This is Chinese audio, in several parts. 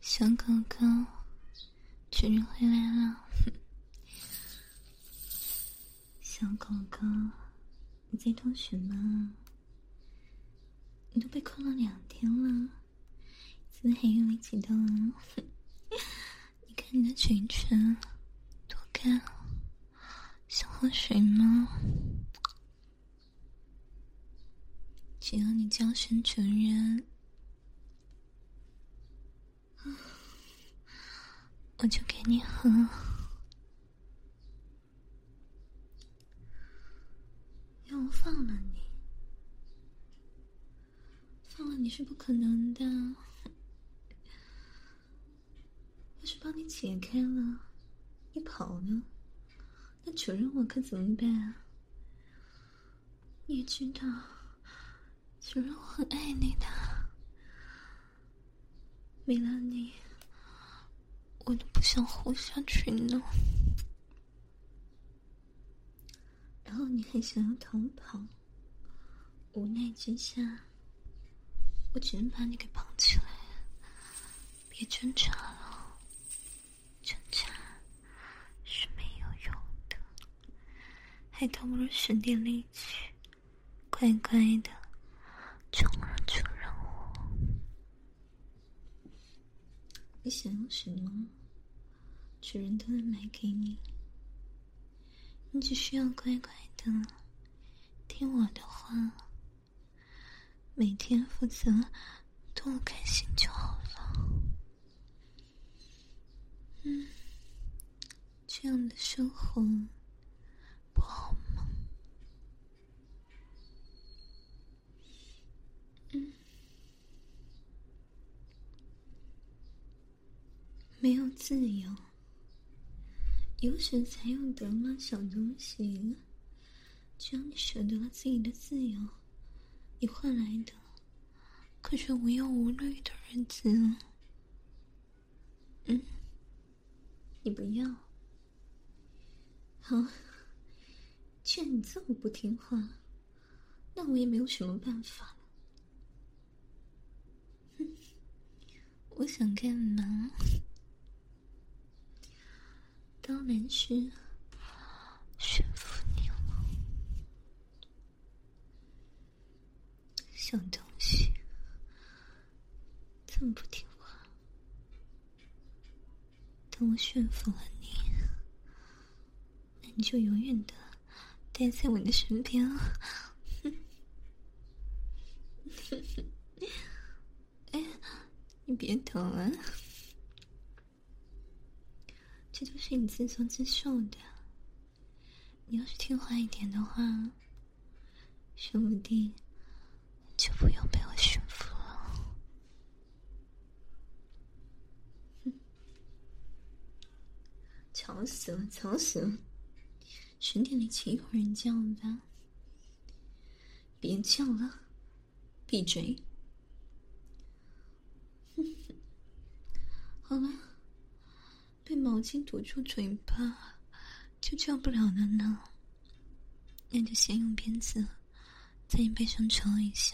小狗狗，主人回来了。小狗狗，你在痛什么？你都被困了2天了，怎么还有力气动啊？你看你的嘴唇多干，想喝水吗？只要你叫声主人，我就给你喝。要我放了你？放了你是不可能的。要是帮你解开了，你跑了，那主人我可怎么办啊？你也知道，主人我很爱你的，没了你，我都不想活下去呢。然后你还想要逃跑，无奈之下，我只能把你给绑起来。别挣扎了，挣扎是没有用的，还倒不如省点力气，乖乖的宠儿主人我。你想要什么，主人都能买给你，你只需要乖乖的听我的话，每天负责逗我开心就好了。这样的生活不好吗？没有自由，有舍才有得吗？小东西，只要你舍得了自己的自由，你换来的可是无忧无虑的日子。你不要？好，既然你这么不听话，那我也没有什么办法了。我想干嘛？当然是驯服你了，小东西，这么不听话。等我驯服了你，那你就永远的待在我的身边了。哎，你别抖啊，这都是你自作自受的。你要是听话一点的话，说不定就不用被我驯服了。吵死了，吵死了！省点力气，一会儿人叫吧。别叫了，闭嘴！好了，被毛巾堵住嘴巴，就叫不了了呢。那就先用鞭子在你背上抽一下。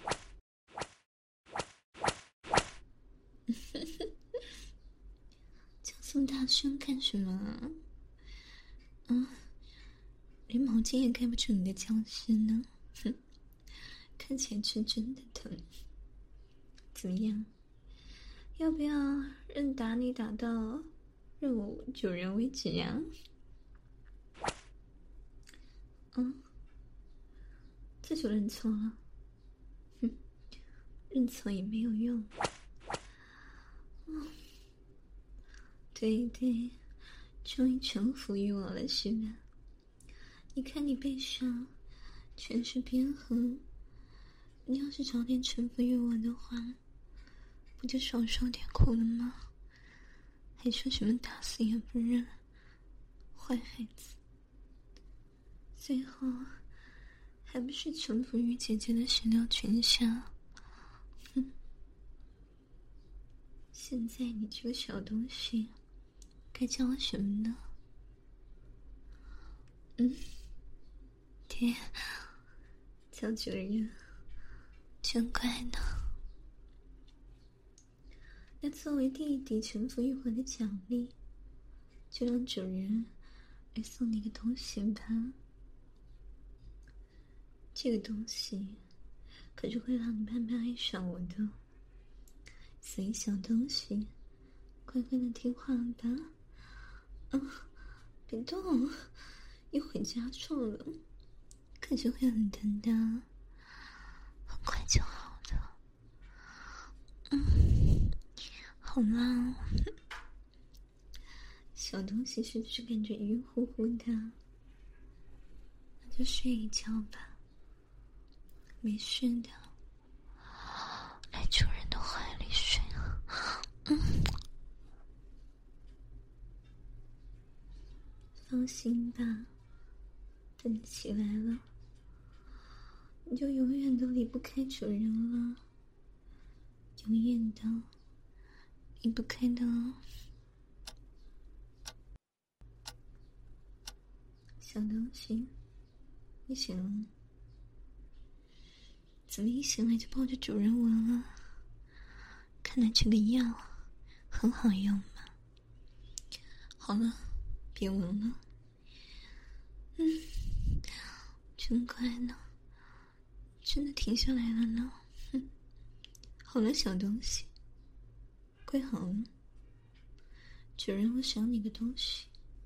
叫这么大声干什么啊？连毛巾也盖不住你的叫声呢。看起来是真的疼。怎么样？要不要任打你打到任我主人为止呀？这就认错了。认错也没有用。对对，终于臣服于我了是吧？你看你背上全是鞭痕，你要是早点臣服于我的话，不就少受点苦了吗？还说什么打死也不认，坏孩子！最后还不是臣服于姐姐的始料全下。现在你这个小东西该叫我什么呢？爹，叫主人，真乖呢。 那作为弟弟臣服于我的奖励，就让主人来送你个东西吧。这个东西可是会让你慢慢爱上我的，所以小东西，乖乖的听话吧。别动，一会加重了，可是会很疼的，很快就好的。好啦，小东西是不是感觉晕乎乎的？那就睡一觉吧，没事的，来主人的怀里睡啊。放心吧，等你起来了，你就永远都离不开主人了，永远的离不开的哦。小东西，你醒了？怎么一醒来就抱着主人闻了？看来这个药很好用嘛。好了，别闻了。真乖呢，真的停下来了呢。好了，小东西，乖好了。主人，我想你个东西。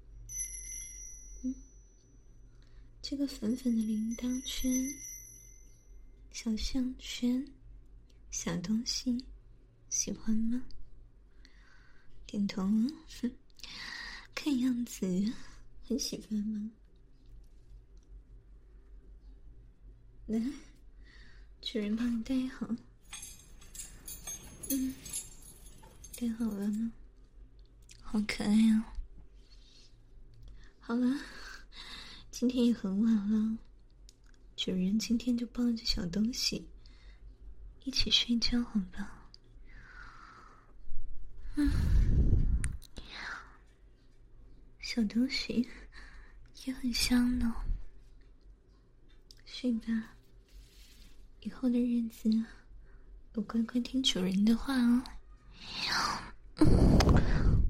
这个粉粉的铃铛圈，小项圈，小东西，喜欢吗？点头了，看样子很喜欢吗？来，主人帮你戴好。戴好了吗？好可爱哦。好了，今天也很晚了，主人今天就抱着小东西一起睡觉好吧？小东西也很香呢，睡吧，以后的日子都乖乖听主人的话哦。